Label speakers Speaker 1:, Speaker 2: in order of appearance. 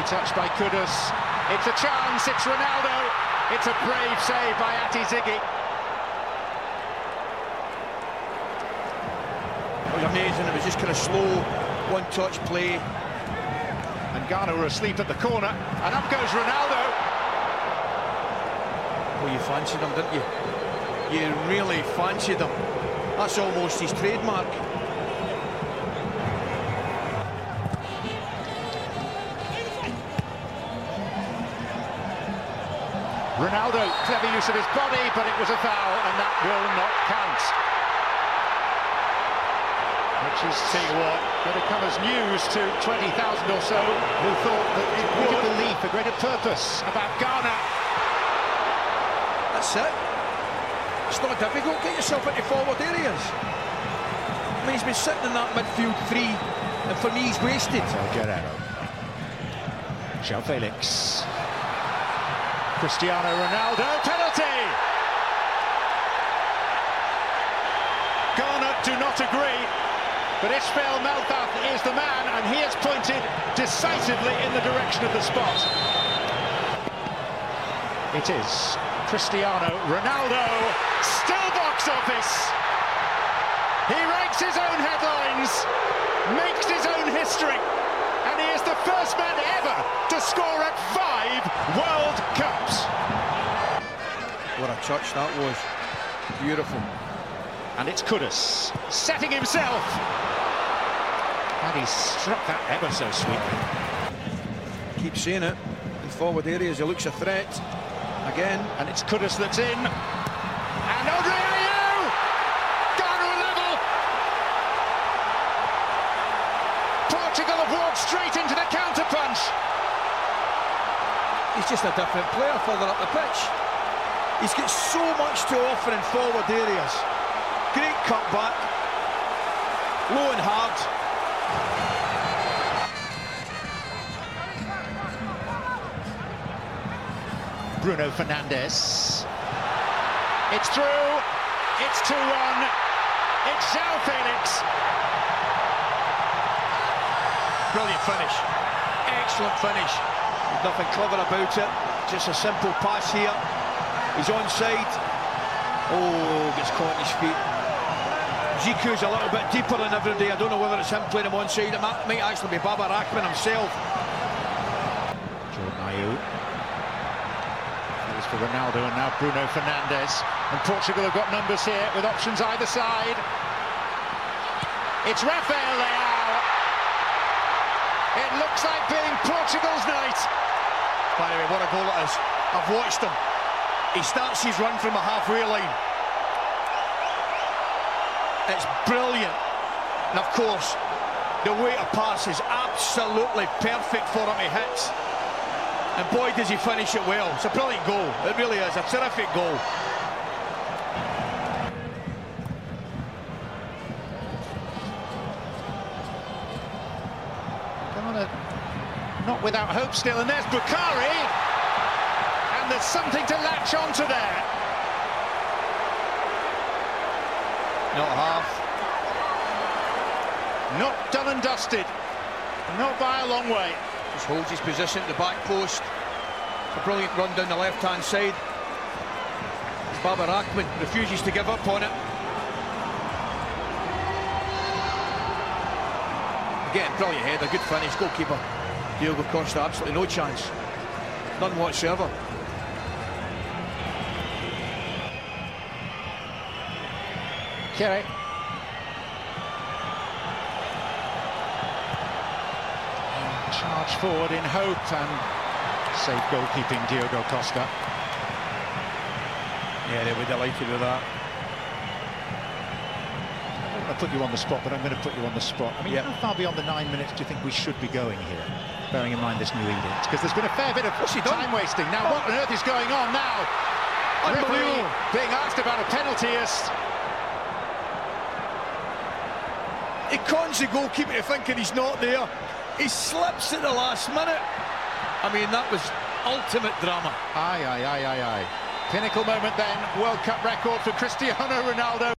Speaker 1: Lovely touch by Kudus. It's a chance, it's Ronaldo. It's a brave save by Ati Ziggy.
Speaker 2: It was amazing, it was just kind of slow, one-touch play.
Speaker 1: And Ghana were asleep at the corner, and up goes Ronaldo.
Speaker 2: Well, you fancied him, didn't you? You really fancied him. That's almost his trademark.
Speaker 1: Ronaldo, clever use of his body, but it was a foul, and that will not count. Which is, tell you what, going to come as news to 20,000 or so who thought that it would a belief, a greater purpose about Ghana.
Speaker 2: That's it. It's not difficult. Get yourself into forward areas. I mean, he's been sitting in that midfield three, and for me, he's wasted.
Speaker 1: So Guerrero. João Felix. Cristiano Ronaldo, penalty! Ghana do not agree, but Ismail Melbath is the man, and he has pointed decisively in the direction of the spot. It is Cristiano Ronaldo, still box office. He writes his own headlines, makes his own history, and he is the first man ever to score at 5 World Cups.
Speaker 2: What a touch that was. Beautiful.
Speaker 1: And it's Kudus setting himself. And he struck that ever so sweetly.
Speaker 2: Keep seeing it in forward areas. He looks a threat again.
Speaker 1: And it's Kudus that's in. And Andre Ayew! Ghana are level! Portugal have walked straight into the counter-punch.
Speaker 2: He's just a different player further up the pitch. He's got so much to offer in forward areas. Great cut back. Low and hard.
Speaker 1: Bruno Fernandes. It's through. It's 2-1. It's João Felix.
Speaker 2: Brilliant finish. Excellent finish. Nothing clever about it. Just a simple pass here. He's onside. Oh, gets caught on his feet. Ziku's a little bit deeper than every day. I don't know whether it's him playing him onside. It might actually be Baba Rahman himself.
Speaker 1: Jordan Ayew. That was for Ronaldo, and now Bruno Fernandes. And Portugal have got numbers here with options either side. It's Rafael Leao. It looks like being Portugal's night.
Speaker 2: By the way, what a goal it is. I've watched him. He starts his run from a halfway line. It's brilliant. And of course, the way to pass is absolutely perfect for him to hit. And boy, does he finish it well. It's a brilliant goal. It really is. A terrific goal.
Speaker 1: Ghana not without hope still, and there's Bukhari, and there's something to latch onto there.
Speaker 2: Not half.
Speaker 1: Not done and dusted, not by a long way.
Speaker 2: Just holds his position at the back post. A brilliant run down the left-hand side. Baba Rahman refuses to give up on it. Again, brilliant header, good finish, goalkeeper Diogo Costa, absolutely no chance. None whatsoever.
Speaker 1: Kerry. Charge forward in hope, and safe goalkeeping Diogo Costa.
Speaker 2: Yeah, they were delighted with that.
Speaker 1: I'm going to put you on the spot, but I'm going to put you on the spot. I mean, how far beyond the 9 minutes do you think we should be going here, bearing in mind this new edict? Because there's been a fair bit of time wasting. Now, what on earth is going on now? Referee being asked about a penalty is...
Speaker 2: He cons the goalkeeper to thinking he's not there. He slips at the last minute. I mean, that was ultimate drama.
Speaker 1: Aye. Pinnacle moment then. World Cup record for Cristiano Ronaldo.